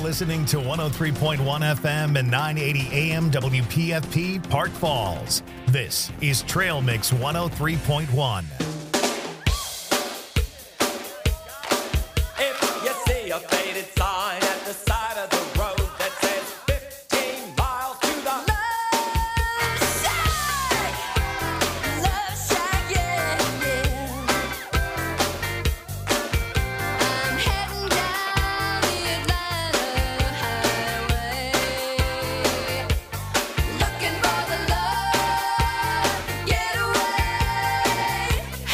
listening to 103.1 FM and 980 AM WPFP Park Falls. This is Trail Mix 103.1. If you see a faded sign at the side of the road that says 15 miles to the Love shack, yeah, yeah. I'm heading down the Atlanta highway, looking for the love getaway.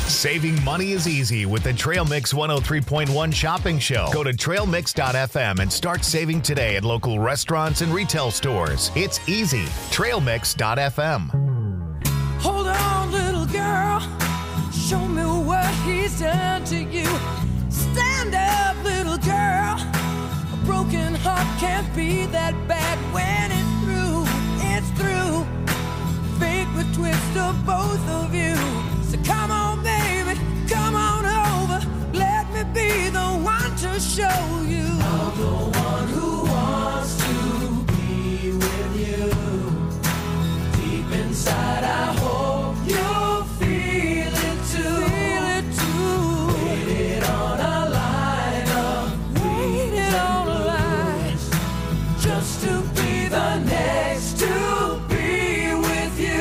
Saving money is easy with the Trail Mix 103.1 shopping show. Go to trailmix.fm and start saving today at local restaurants and retail stores. It's easy. Trailmix.fm. Hold on, little girl. Show me what he's done to you. Stand up, little girl. A broken heart can't be that bad when it's through. It's through. Fate would twist of both of you. So come on, baby, come on over. Let me be the one to show you. I'm the one who wants to be with you. Deep inside, I hope you'll feel it too. Feel it too. Waited on a line up. Waited on a line. Just to be the next to be with you.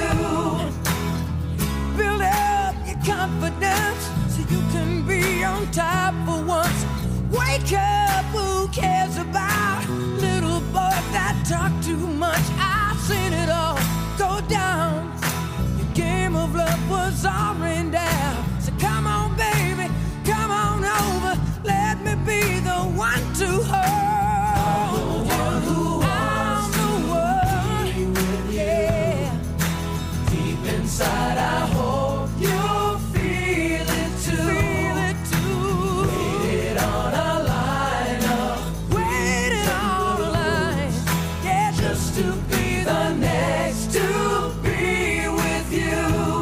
Build up your confidence so you can be on top for once. Wake up, who cares about little boys that talk too much? I've seen it all go down. Your game of love was all rained down. So come on, baby, come on over. Let me be the one to hold. I'm the one who wants to be with you. Yeah. Deep inside, I hope you'll feel it too. Feel it too. Waited on a line up. Waited on a line. Yeah, just to be the next to be with you.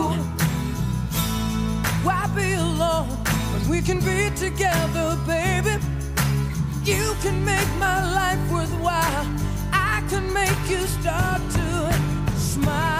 Why be alone when we can be together, baby? You can make my life worthwhile. I can make you start to smile.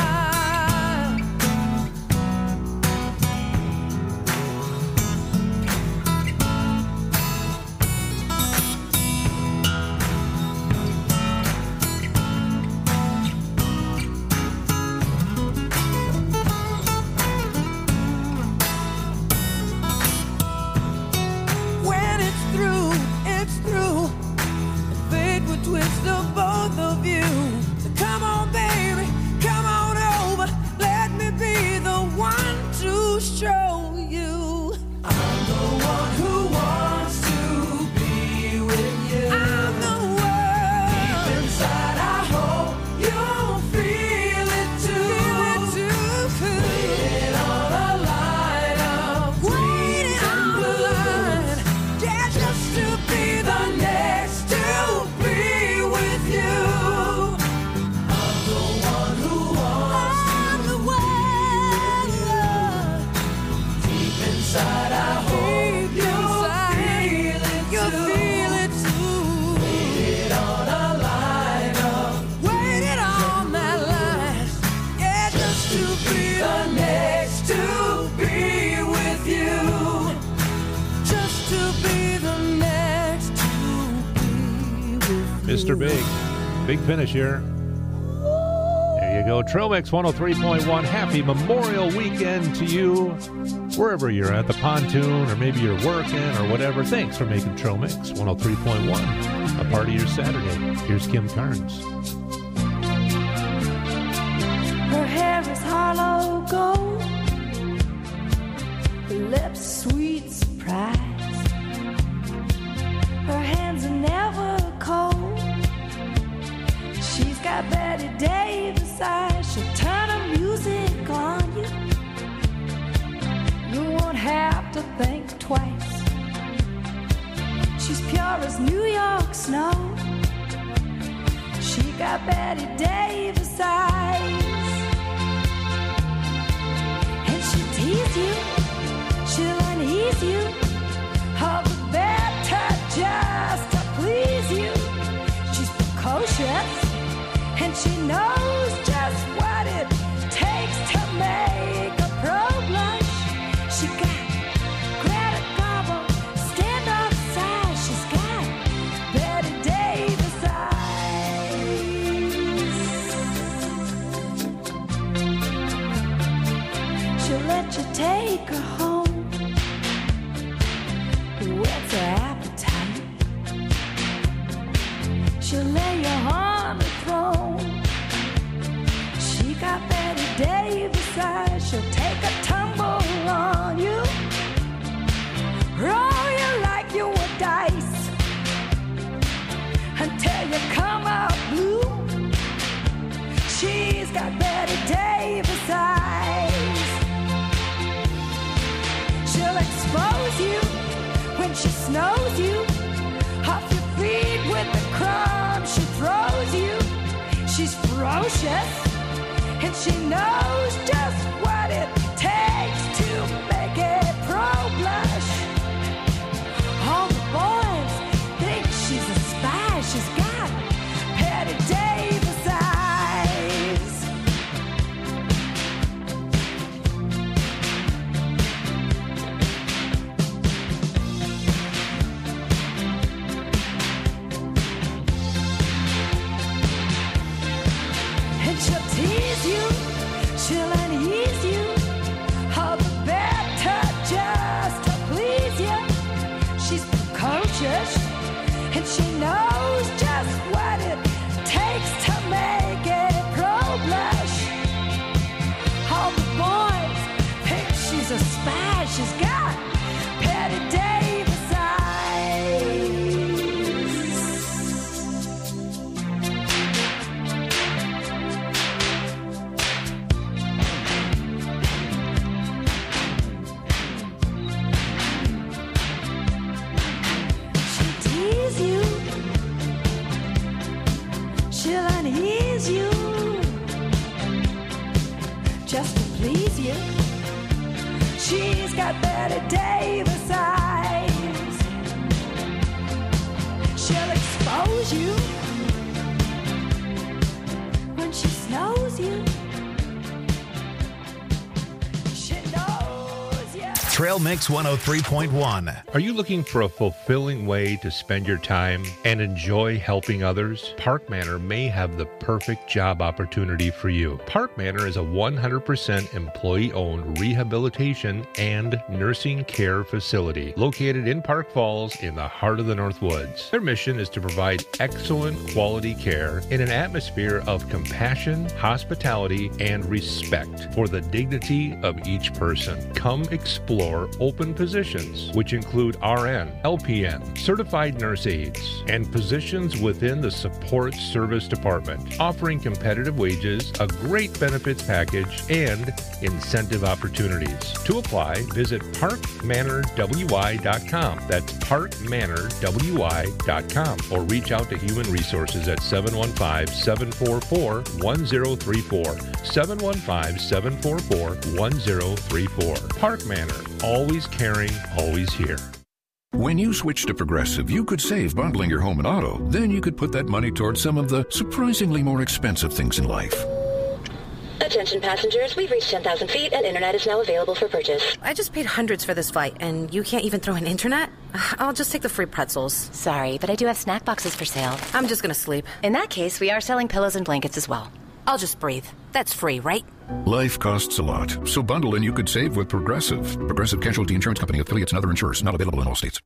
When it's through, it's through. Fate would twist of both of you. So come on, baby, come on over. Let me be the one to show you. I'm the one who wants to be with you. I'm the one. Deep inside, I hope you'll feel it too. Feel it too. Waiting on a line of waiting on the line. Yeah, just to be the next to be with you. I'm the one who wants to be deep inside, I hope you'll feel it too. Waited on a line up. Waited on that line. Yeah, just to be the next to be with you. Just to be the next to be with you. Mr. Big finish here. There you go. Trail Mix 103.1. Happy Memorial Weekend to you. Wherever you're at, the pontoon, or maybe you're working or whatever. Thanks for making Trail Mix 103.1 a part of your Saturday. Here's Kim Carnes. Her hair is hollow gold, her lips sweet surprise. Her hands are never cold. She's got Betty Davis eyes. She'll turn her music on you. You won't have to think twice. She's pure as New York snow. She got Betty Davis eyes. And she'll tease you, she'll unease you, all the better just to please you. She's precocious, and she knows just what it takes to make a pro blush. She got Greta Garbo, stand outside. She's got Betty Davis eyes. She'll let you take her home. Whet's her appetite? She'll lay you on the throne. She got Betty Davis eyes. She'll take a tumble on you. blows you, when she snows you, off your feet with the crumbs she throws you. She's ferocious, and she knows just what it takes to make a pro blush. All the boys think she's a spy. She's got Patty Davis eyes. And she'll tease you, she'll unease you, all the better just to please you. She's precocious, and she knows just what it takes to make a pro blush. All the boys think she's a spy. She's got Patty Davis eyes. She'll tease you, she'll unease you, just to please you. She's got Betty Davis eyes. She'll expose you when she snows you. She knows you. Trail Mix 103.1. Are you looking for a fulfilling way to spend your time and enjoy helping others? Park Manor may have the perfect job opportunity for you. Park Manor is a 100% employee-owned rehabilitation and nursing care facility located in Park Falls in the heart of the North Woods. Their mission is to provide excellent quality care in an atmosphere of compassion, hospitality, and respect for the dignity of each person. Come explore open positions, which include RN, LPN, certified nurse aides, and positions within the support service department, offering competitive wages, a great benefits package, and incentive opportunities. To apply, visit parkmanorwy.com. That's parkmanorwy.com, or reach out to Human Resources at 715-744-1034. 715-744-1034. Park Manor, always caring, always here. When you switch to Progressive, you could save bundling your home and auto. Then you could put that money towards some of the surprisingly more expensive things in life. Attention passengers, we've reached 10,000 feet and internet is now available for purchase. I just paid hundreds for this flight, and you can't even throw in internet? I'll just take the free pretzels. Sorry, but I do have snack boxes for sale. I'm just gonna sleep. In that case, we are selling pillows and blankets as well. I'll just breathe. That's free, right? Life costs a lot, so bundle and you could save with Progressive. Progressive Casualty Insurance Company, affiliates, and other insurers. Not available in all states.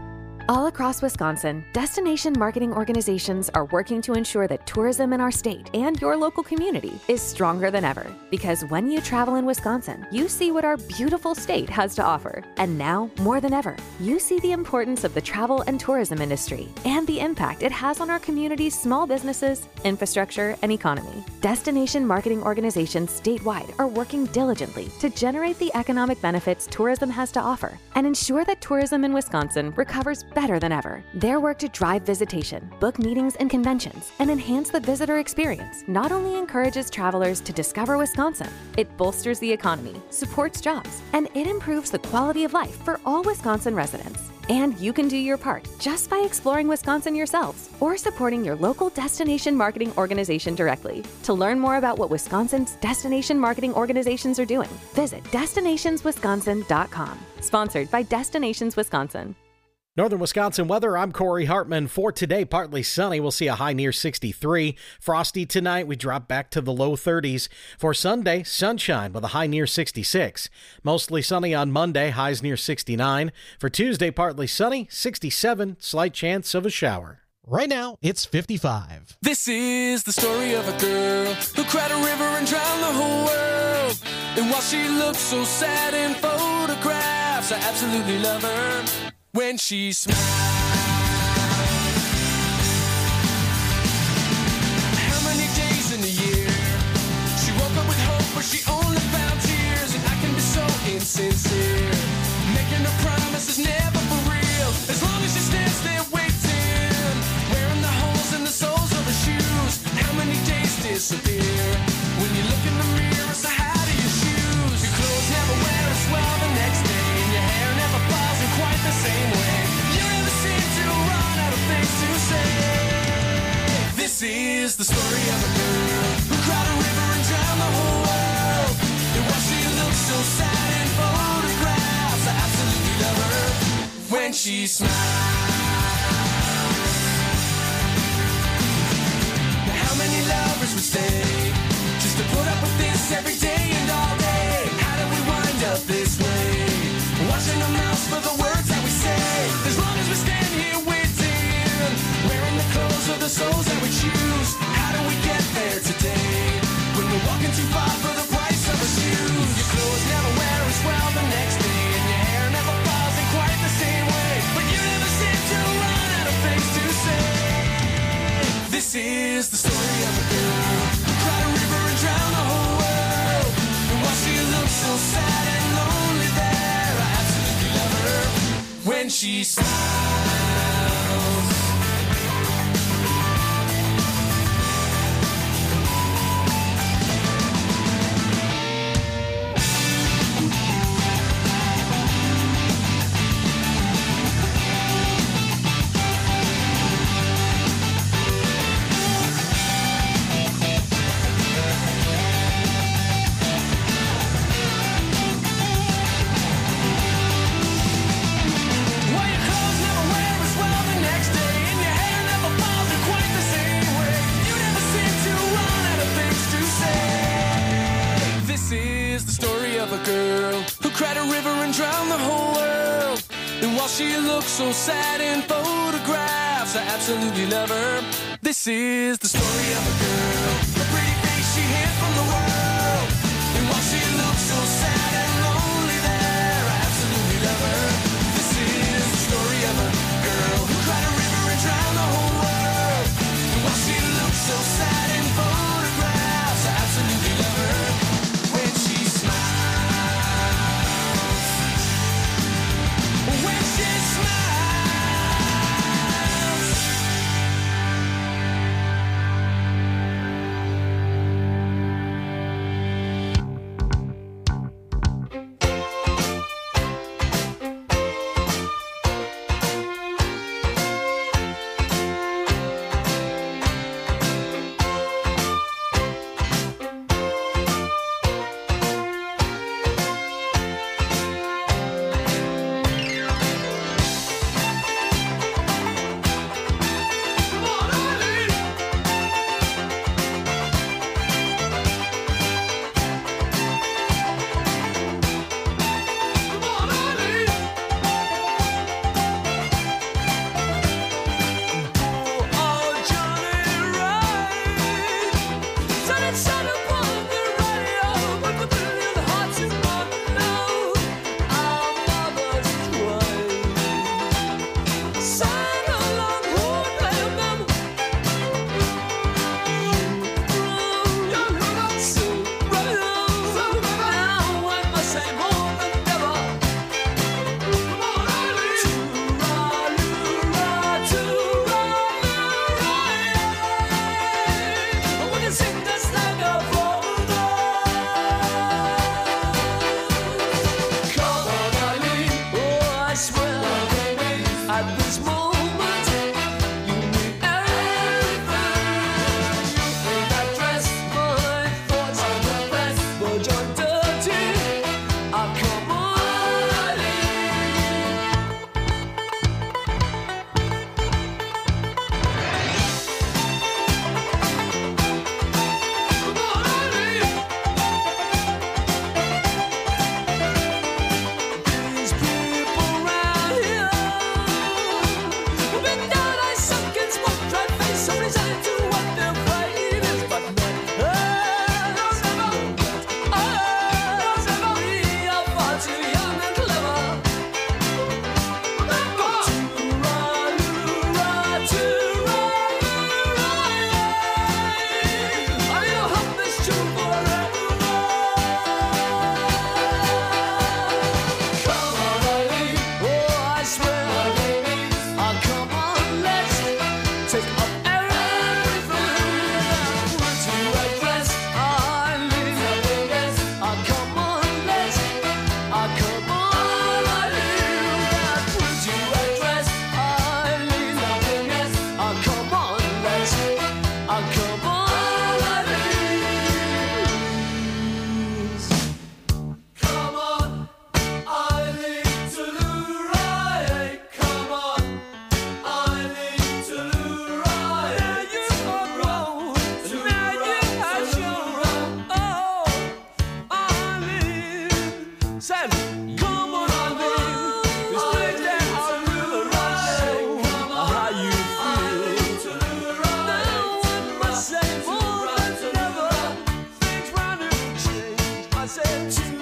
All across Wisconsin, destination marketing organizations are working to ensure that tourism in our state and your local community is stronger than ever. Because when you travel in Wisconsin, you see what our beautiful state has to offer. And now, more than ever, you see the importance of the travel and tourism industry and the impact it has on our community's small businesses, infrastructure, and economy. Destination marketing organizations statewide are working diligently to generate the economic benefits tourism has to offer and ensure that tourism in Wisconsin recovers better than ever. Their work to drive visitation, book meetings and conventions, and enhance the visitor experience not only encourages travelers to discover Wisconsin, it bolsters the economy, supports jobs, and it improves the quality of life for all Wisconsin residents. And you can do your part just by exploring Wisconsin yourselves or supporting your local destination marketing organization directly. To learn more about what Wisconsin's destination marketing organizations are doing, visit destinationswisconsin.com. Sponsored by Destinations Wisconsin. Northern Wisconsin weather, I'm Corey Hartman. For today, partly sunny. We'll see a high near 63. Frosty tonight, we drop back to the low 30s. For Sunday, sunshine with a high near 66. Mostly sunny on Monday, highs near 69. For Tuesday, partly sunny, 67, slight chance of a shower. Right now, it's 55. This is the story of a girl who cried a river and drowned the whole world. And while she looks so sad in photographs, I absolutely love her when she smiles. How many days in a year she woke up with hope, but she only found tears? And I can be so insincere, making her promises. she smiles. Now how many lovers would stay just to put up with this every day and all day? How did we wind up this way? Watching our mouths for the words that we say. As long as we stand here waiting, wearing the clothes of the souls that we choose. How do we get there today when we're walking too far for the price of our shoes? Your clothes never wear as well the next day, and your hair never falls in quite the same way. But you never seem to run out of things to say. This is the story of a girl who cried a river and drowned the whole world. And while she looks so sad and lonely there, I absolutely love her when she smiles. She looks so sad in photographs. I absolutely love her. This is the story of a girl, the pretty face she hid from the world. And while she looks so sad and lonely there, I absolutely love her. This is the story of a girl who cried a river and drowned the whole world. And while she looks so sad in photographs, I absolutely love her when she smiles. When she smiles. said, come on, darling, this place that I really like. How you feel? Now I must say more than ever. Things round and change. I said to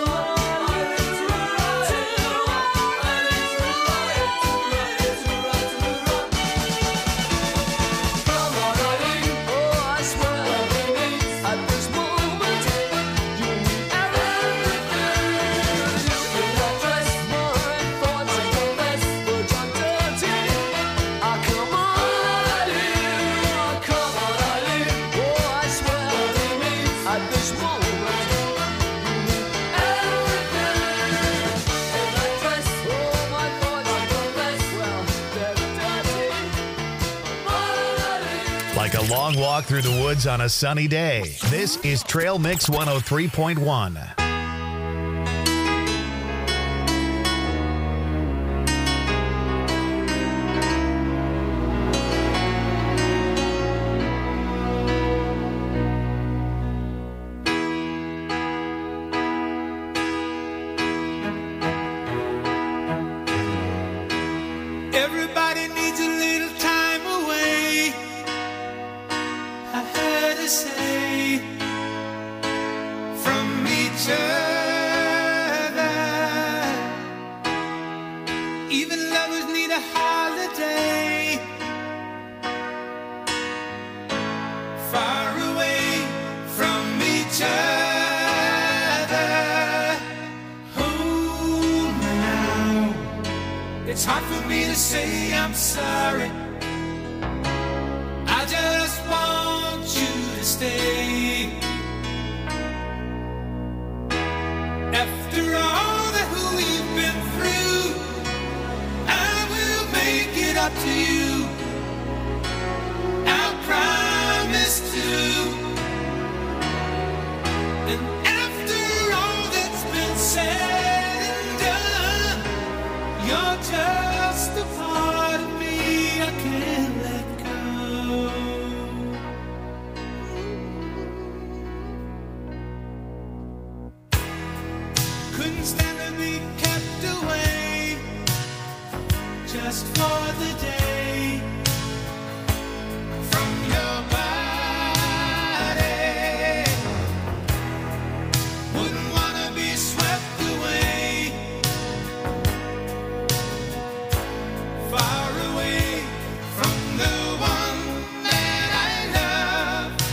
Like a long walk through the woods on a sunny day. This is Trail Mix 103.1. Everybody needs a little time away. I heard her say from each other. Even lovers need a holiday. Far away from each other. Hold me now. It's hard for me to say I'm sorry. I just want you to stay. After all that we've been through, I will make it up to you. I promise to. And after all that's been said and done, you're just a part of me I can't let go. Couldn't stand to be kept away just for the day from your body. Wouldn't wanna be swept away. Far away from the one that I love.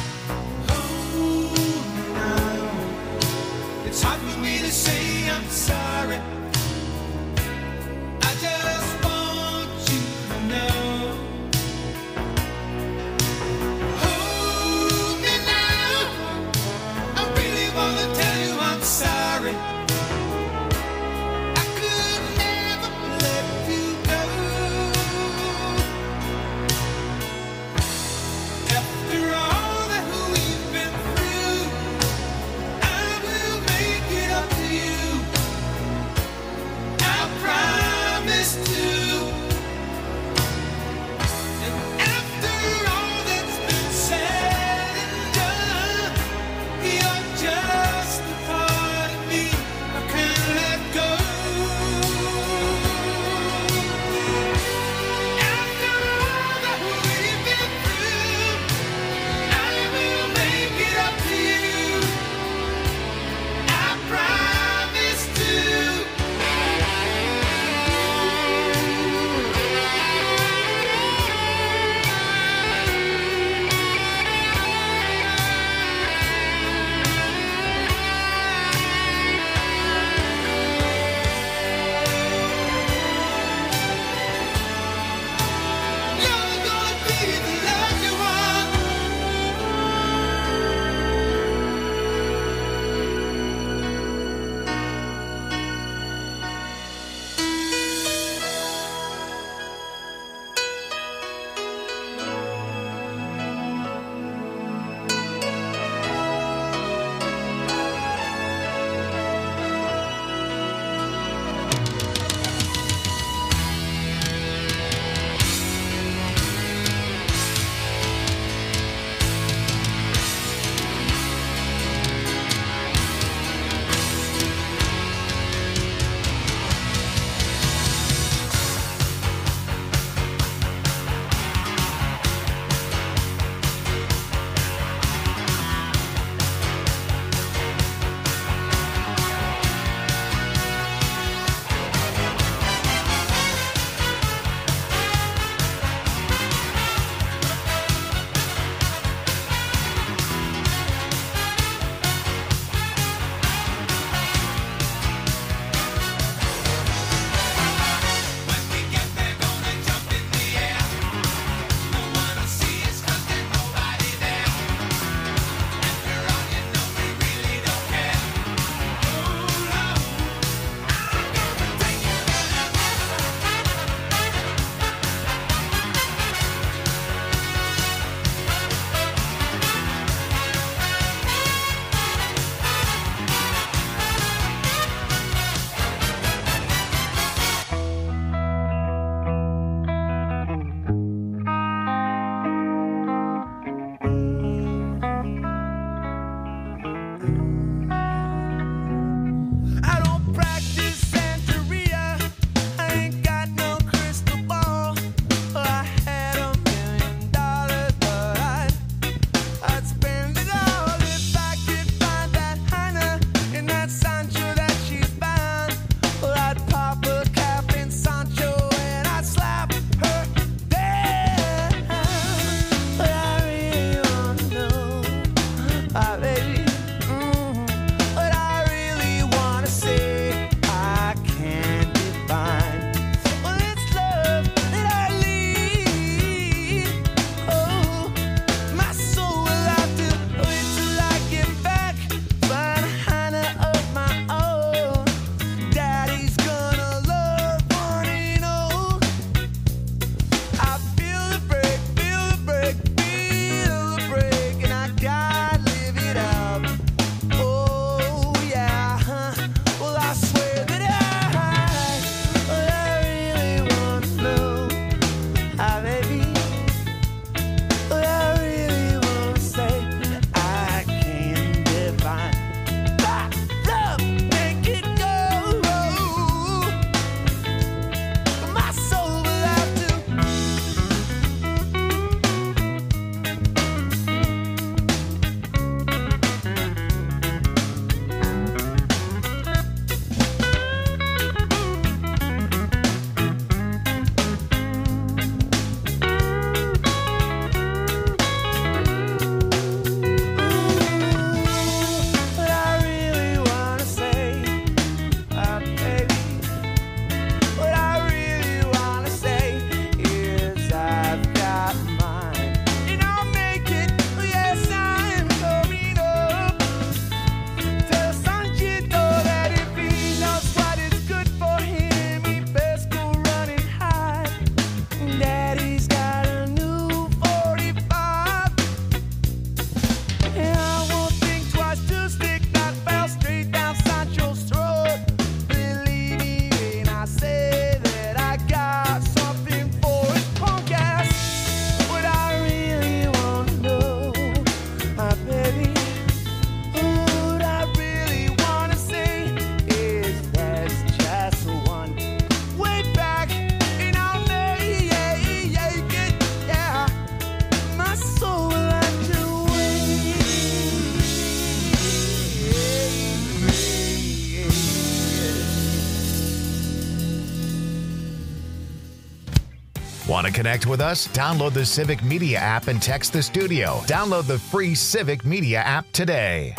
Oh, now it's hard for me to say I'm sorry. I just want you to know. Hold me now. I really wanna tell you I'm sorry. I could never let you go. After all that we've been through, I will make it up to you. Want to connect with us? Download the Civic Media app and text the studio. Download the free Civic Media app today.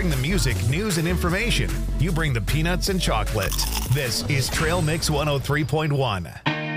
bring the music, news, and information. You bring the peanuts and chocolate. This is Trail Mix 103.1.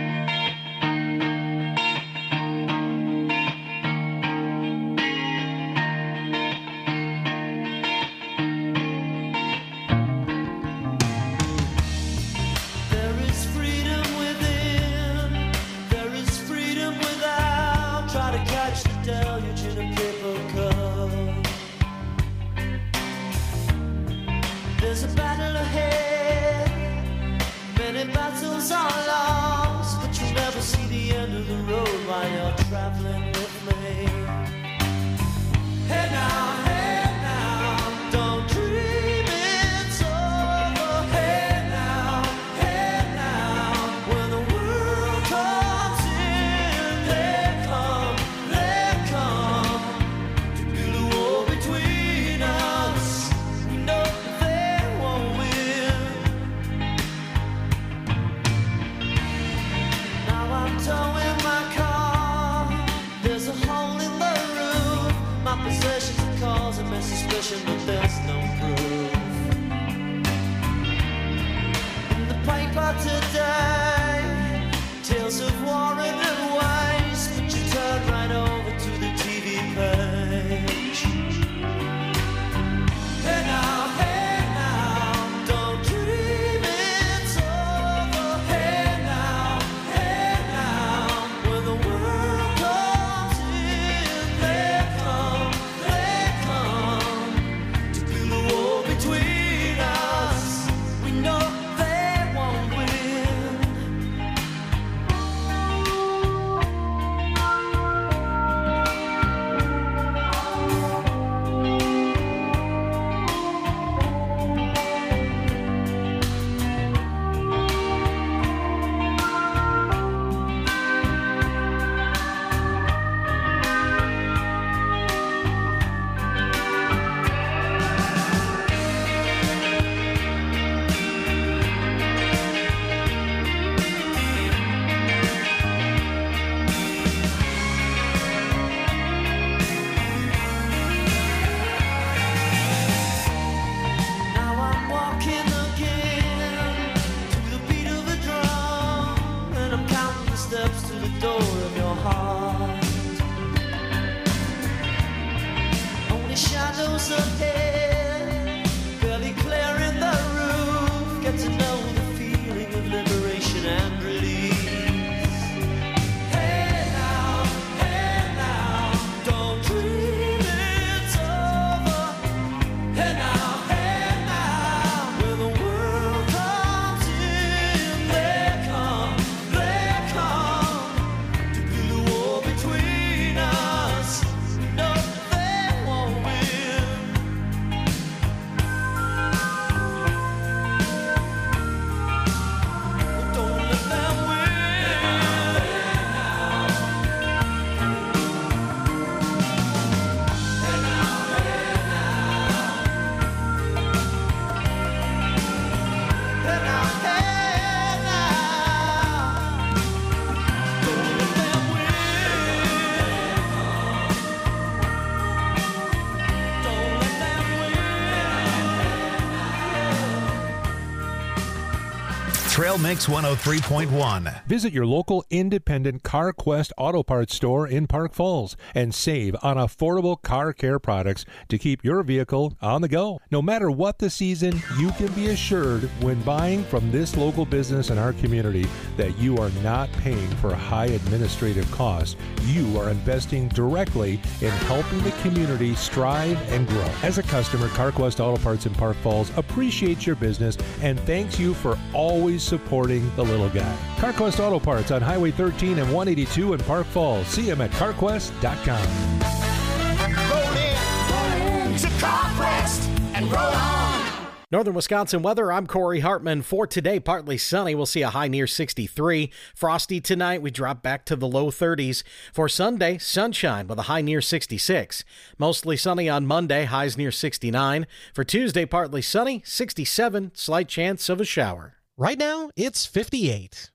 Trail Mix 103.1. Visit your local independent CarQuest Auto Parts store in Park Falls and save on affordable car care products to keep your vehicle on the go. No matter what the season, you can be assured when buying from this local business in our community that you are not paying for high administrative costs. You are investing directly in helping the community strive and grow. As a customer, CarQuest Auto Parts in Park Falls appreciates your business and thanks you for always supporting the little guy. CarQuest Auto Parts on Highway 13 and 182 in Park Falls. See them at carquest.com. Roll in to CarQuest and roll on. Northern Wisconsin weather, I'm Corey Hartman. For today, partly sunny. We'll see a high near 63. Frosty tonight, we drop back to the low 30s. For Sunday, sunshine with a high near 66. Mostly sunny on Monday, highs near 69. For Tuesday, partly sunny, 67, slight chance of a shower. Right now, it's 58.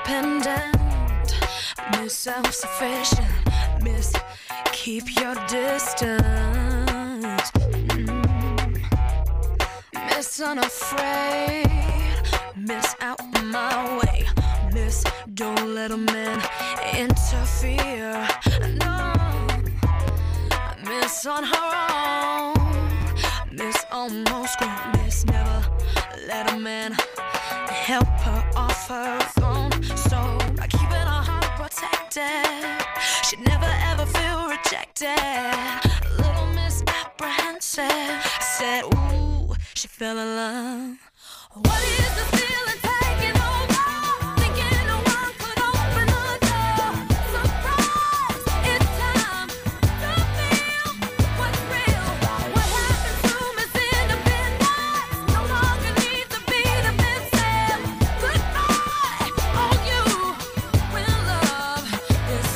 independent, Miss self-sufficient, Miss keep your distance, Miss unafraid, Miss out my way, Miss don't let a man interfere, no, Miss on her own, Miss almost grown, Miss never let a man help her off her throne. So by keeping her heart protected, she'd never ever feel rejected. Little Miss Apprehensive said, ooh, she fell in love. What is the feeling taking over? Thinking no one could open the door. Surprise, it's time to feel what's real. What happened to Miss Independence? No longer needs to be defensive. Goodbye, all you when love is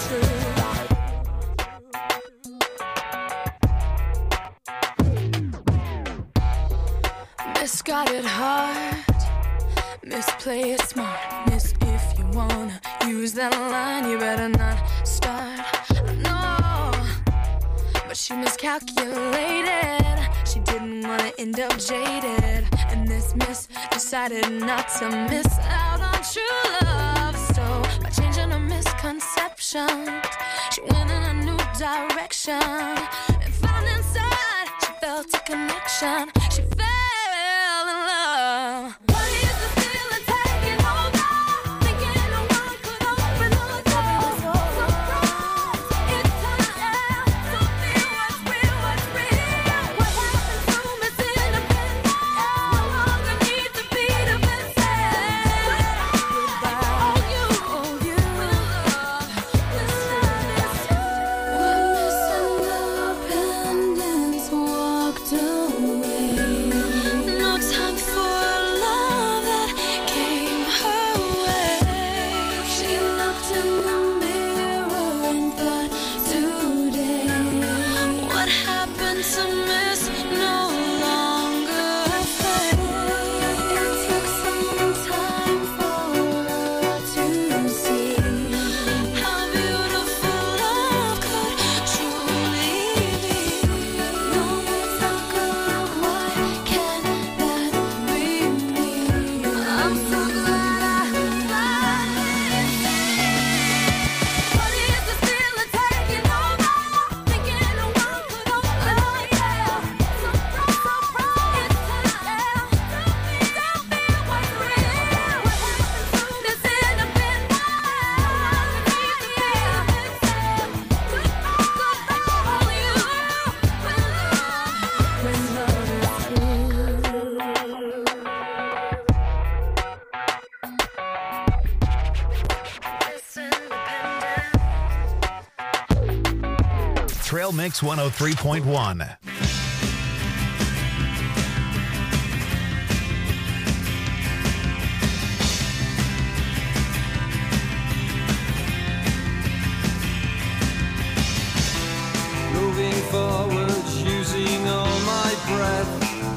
true. Miss got it hard. Miss play it smart. Miss if you wanna use that line, you better not start. No, but she miscalculated. She didn't wanna end up jaded. And this Miss decided not to miss out on true love. So by changing her misconceptions, she went in a new direction and found inside she felt a connection. She fell in love. What is the feeling taking over? Thinking no one could open the door. Surprise, it's time to feel what's real, what's real. What happened to Miss Independence? No longer needs to be defensive. Goodbye, all you when love is true. When Miss Independence walked away, no time for love that came her way. She looked in the mirror and thought, today, what happened to Miss no longer afraid? It took some time for her to see how beautiful love could truly be. No matter why can that be me? I'm so glad I finally see. What is the feeling taking over? Thinking no one could open the door. Surprise, it's time to feel what's real. What happened to Miss Independence? Goodbye, all you when love is true. Miss Independence. Trail Mix 103.1. Moving forward, using all my breath.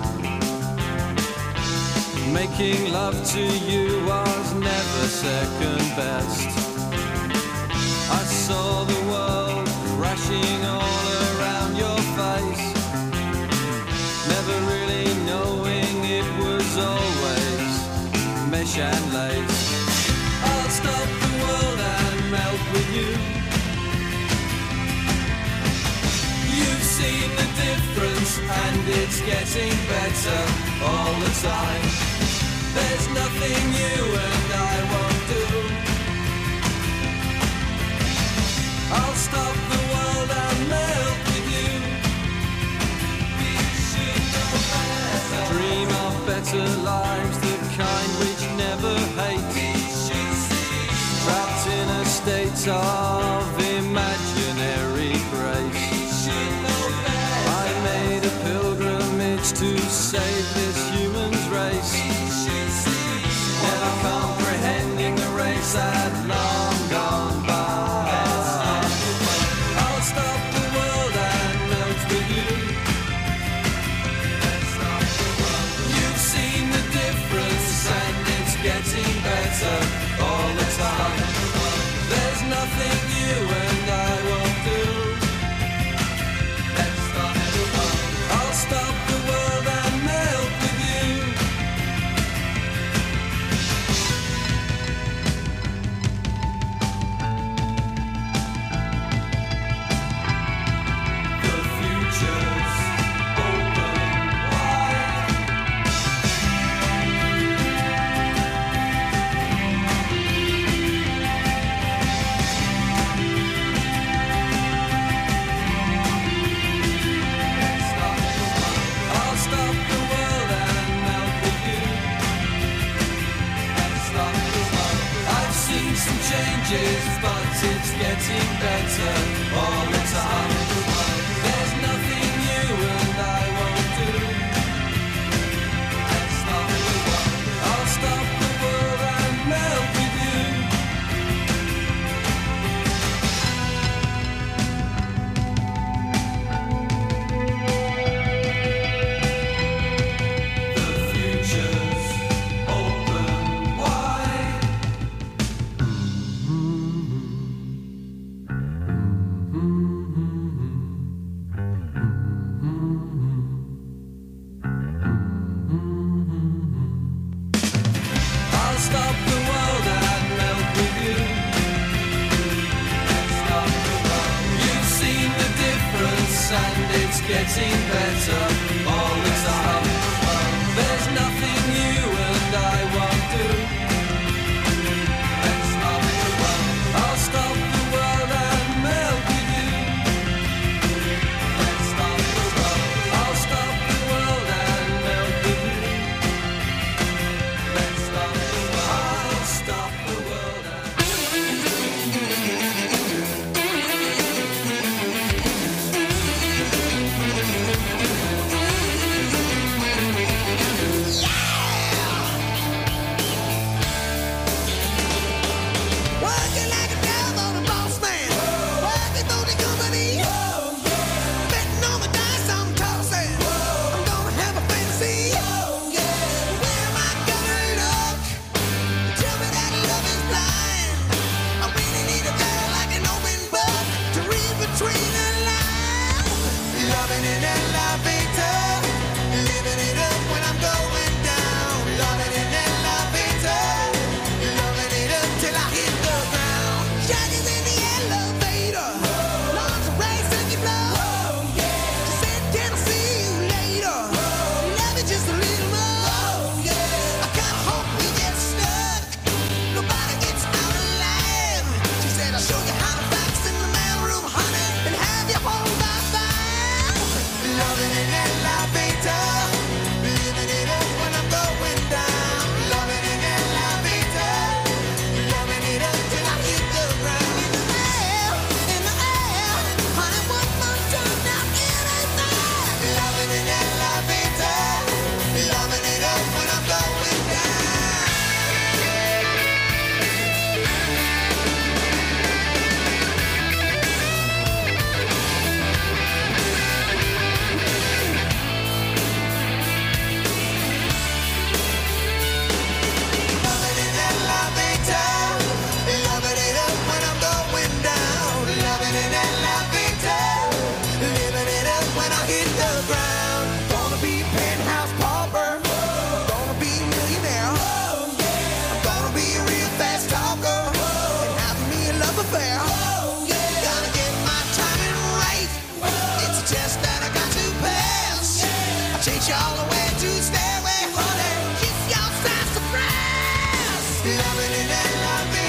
Making love to you was never second best. I saw the world crashing all around your face, never really knowing it was always mesh and lace. I'll stop the world and melt with you. You've seen the difference and it's getting better all the time. There's nothing you and I won't do. I'll stop the world and melt with you. We should know better. Dream of better lives, the kind which never hate. Trapped in a state of imaginary grace. I made a pilgrimage to save this human's race, never comprehending the race had long gone by. I'll stop the world and melt with you. You've seen the difference and it's getting better all the time. changes, but it's getting better all the time. There's nothing you and I won't do. I'll stop the world and melt with you. The future's open wide. I'll stop the world and melt with you. Stop the world. You've seen the difference and it's getting better all the time. There's nothing you and I won't do. Let's stop the world. I'll stop the world and melt with you. Let's stop the world. I'll stop the world and melt with you. Let's stop the world. I'll stop the world and Working like a devil, the boss man. Working for the company. Betting on the dice, I'm tossing. I'm gonna have a fantasy. Where am I gonna look? Tell me that love is blind. I really need a girl like an open book to read between the lines. Loving in elevator, living it up when I'm going down. Loving in elevator, loving it up till I hit the ground. Shining in the elevator, lungs racing you blow. Just said, can I see you later? Love you just a little more. I kinda hope we get stuck. Nobody gets out alive. She said, I'll show you how to box in the mailroom, honey, and have you home by five. Loving in elevator, living it up when I'm going down. Loving in elevator, loving it up till I hit the ground. In the air, honey, one more time now, it ain't fair. Loving in elevator, loving it up when I'm going down. Loving in elevator, loving it up when I'm going down. Loving in elevator, living it up when I hit the ground. Gonna be penthouse pauper, gonna be millionaire. I'm gonna be a real fast talker and have me a love affair. Gotta get my timing right. It's a test that I got to pass. I'll chase you all the way to Stairway, honey. Kiss your size to brass. Loving in elevator.